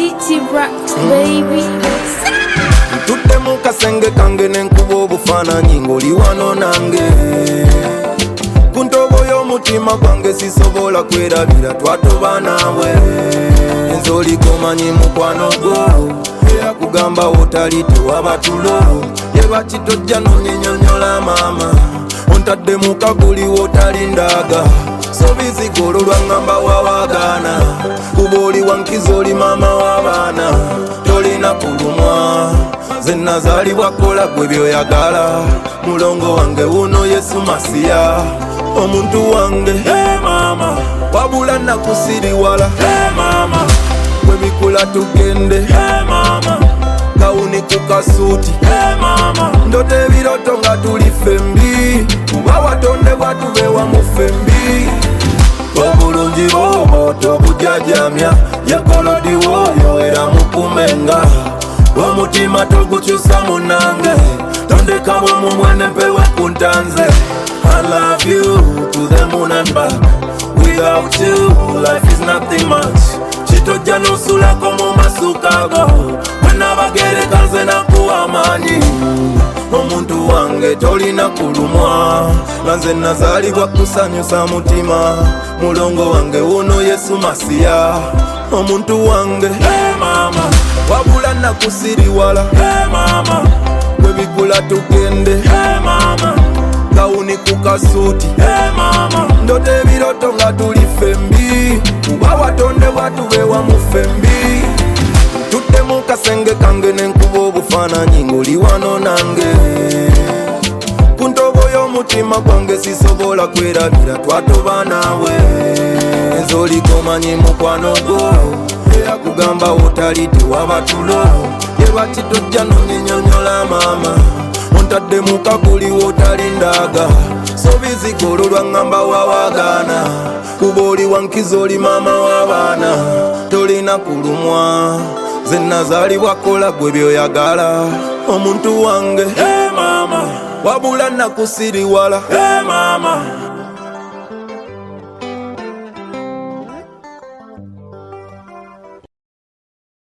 GT Rocks, baby. Tutte mu kasenge kange nenkuba obufaananyi ng'oli wano nange. Ku ntobo y'omutima gwange sisobola kwerabira twatoba naawe. Nze oligomanyi mukwano gwo eyakugamba otali tewaba tulo. Yeba kitojja nonyinyonyola maama ontadde mu kaguli wotali ndaaga. So bizigolo lwangamba wawagaana kuba oli wankiza oli maama w'abaana tolina kulumwa. Nze nazaalibwa kola gwe byoyagala mulongo wange wuno Yesu Masiya omuntu wange. Hey mama wabula nakusiriwala. Hey mama bwe bikula tugende. Hey mama kawuni ku kasuuti. Hey mama ndoto ebiroto nga tuli fembi kuba watondebwa tubewa mu fembi. Obulungi bwobo tobujajamya yekolodi woyo era mukumenga. Omutima togukyusa munange tondekamo mu mwene mpewe kuntanze. I love you to the moon and back. Without you life is nothing much. Chitojja nosulako mu masuka go wenabagereka nze nakuwa amaanyi. Omuntu wange tolina kulumwa nga nze nazaalibwa kusanyusa mutima mulongo wange wuno Yesu Masiya omuntu wange. Hey mama wabula nakusiriwala. Hey mama bwe bikula tugende. Hey mama kawuni ku kasuuti. Hey mama ndoto ebiroto nga tuli fembi kuba watondebwa tubewa mu fembi. Tutte mu kasenge kange nenkuba obufaananyi ng'oli wano nange. Ku ntobo y'omutima gwange sisobola kwerabira twatoba naawe. Nze oligomanyi mukwano gwo eyakugamba otali tewaba tulo. Yeba kitojja nonyinyonyola maama ontadde mu kaguli wotali ndaaga. So bizigolo lwangamba wawagaana kuba oli wankiza oli maama w'abaana tolina kulumwa. Nze nazaalibwa kola gwe byoyagala omuntu wange. Hey mama wabula nakusiriwala. Hey mama